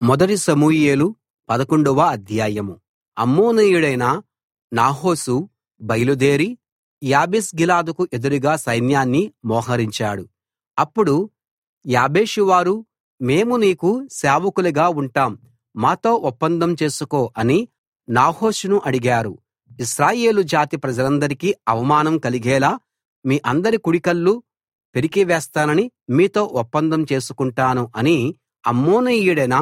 మొదటి సమూయేలు 11వ అధ్యాయం. అమ్మోనీయుడైన నాహాషు బయలుదేరి యాబేష్గిలాదుకు ఎదురుగా సైన్యాన్ని మోహరించాడు. అప్పుడు యాబేషువారు, మేము నీకు సేవకులుగా ఉంటాం, మాతో ఒప్పందం చేసుకో అని నాహాషును అడిగారు. ఇశ్రాయేలు జాతి ప్రజలందరికీ అవమానం కలిగేలా మీ అందరి కుడికళ్ళు పెరికివేస్తానని మీతో ఒప్పందం చేసుకుంటాను అని అమ్మోనీయుడైన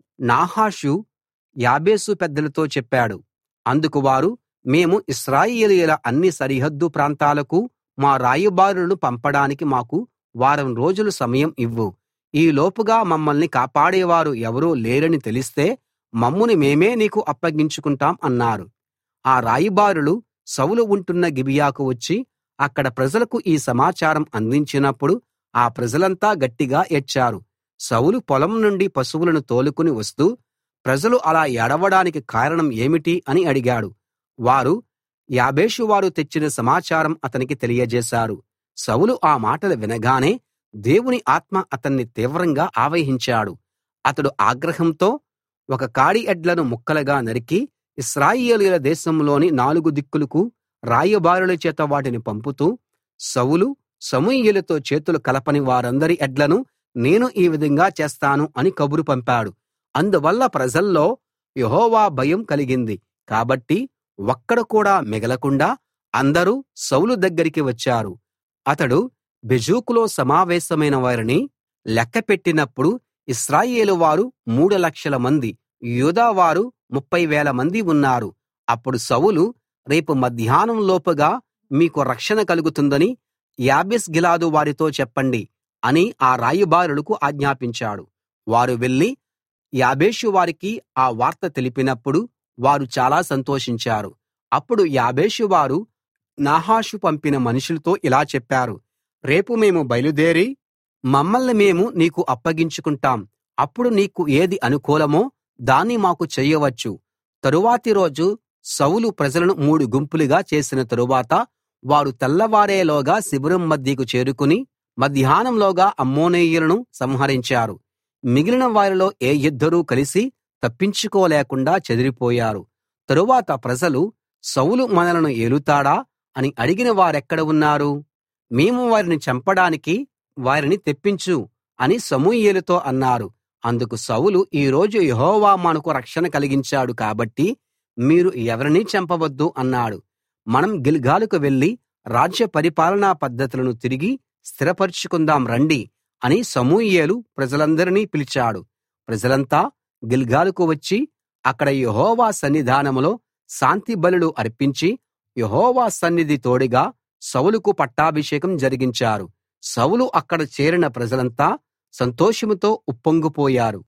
నాహాషు యాబేషు పెద్దలతో చెప్పాడు. అందుకు వారు, మేము ఇశ్రాయేలీయుల అన్ని సరిహద్దు ప్రాంతాలకు మా రాయబారులను పంపడానికి మాకు వారం రోజులు సమయం ఇవ్వు. ఈ లోపుగా మమ్మల్ని కాపాడేవారు ఎవరూ లేరని తెలిస్తే మమ్మును మేమే నీకు అప్పగించుకుంటాం అన్నారు. ఆ రాయబారులు సౌలు ఉంటున్న గిబియాకు వచ్చి అక్కడ ప్రజలకు ఈ సమాచారం అందించినప్పుడు ఆ ప్రజలంతా గట్టిగా ఏడ్చారు. సౌలు పొలం నుండి పశువులను తోలుకుని వస్తూ, ప్రజలు అలా ఏడవడానికి కారణం ఏమిటి అని అడిగాడు. వారు యాబేషు వారు తెచ్చిన సమాచారం అతనికి తెలియజేశారు. సౌలు ఆ మాటలు వినగానే దేవుని ఆత్మ అతన్ని తీవ్రంగా ఆవహించాడు. అతడు ఆగ్రహంతో ఒక కాడి ఎడ్లను ముక్కలుగా నరికి ఇశ్రాయేలీయుల దేశంలోని 4 దిక్కులకు రాయబారుల చేత వాటిని పంపుతూ, సౌలు సమూయేలుతో చేతులు కలపని వారందరి ఎడ్లను నేను ఈ విధంగా చేస్తాను అని కబురు పంపాడు. అందువల్ల ప్రజల్లో యెహోవా భయం కలిగింది. కాబట్టి ఒక్కడు కూడా మిగలకుండా అందరూ సౌలు దగ్గరికి వచ్చారు. అతడు బెజెకులో సమావేశమైన వారిని లెక్కపెట్టినప్పుడు ఇశ్రాయేలు వారు 3 లక్షల మంది, యూదా వారు 30,000 మంది ఉన్నారు. అప్పుడు సౌలు, రేపు మధ్యాహ్నం లోపుగా మీకు రక్షణ కలుగుతుందని యాబేష్గిలాదు వారితో చెప్పండి అని ఆ రాయబారులకు ఆజ్ఞాపించాడు. వారు వెళ్లి యాబేషు వారికి ఆ వార్త తెలిపినప్పుడు వారు చాలా సంతోషించారు. అప్పుడు యాబేషు వారు నాహాషు పంపిన మనుషులతో ఇలా చెప్పారు, రేపు మేము బయలుదేరి మమ్మల్ని మేము నీకు అప్పగించుకుంటాం. అప్పుడు నీకు ఏది అనుకూలమో దాన్ని మాకు చెయ్యవచ్చు. తరువాతి రోజు సౌలు ప్రజలను 3 గుంపులుగా చేసిన తరువాత వారు తెల్లవారేలోగా శిబిరం మధ్యకు చేరుకుని మధ్యాహ్నంలోగా అమ్మోనీయులను సంహరించారు. మిగిలిన వారిలో ఏ ఇద్దరూ కలిసి తప్పించుకోలేకుండా చెదిరిపోయారు. తరువాత ప్రజలు, సౌలు మనలను ఏలుతాడా అని అడిగిన వారెక్కడ ఉన్నారు? మేము వారిని చంపడానికి వారిని తెప్పించు అని సమూయేలుతో అన్నారు. అందుకు సౌలు, ఈ రోజు యెహోవా మనకు రక్షణ కలిగించాడు కాబట్టి మీరు ఎవరినీ చంపవద్దు అన్నాడు. మనం గిల్గాలుకు వెళ్లి రాజ్య పరిపాలనా పద్ధతులను తిరిగి స్థిరపరచుకుందాం రండి అని సమూయేలు ప్రజలందరినీ పిలిచాడు. ప్రజలంతా గిల్గాలుకు వచ్చి అక్కడ యెహోవా సన్నిధానంలో శాంతి బలులు అర్పించి యెహోవా సన్నిధి తోడుగా సౌలుకు పట్టాభిషేకం జరిగించారు. సౌలు అక్కడ చేరిన ప్రజలంతా సంతోషంతో ఉప్పొంగిపోయారు.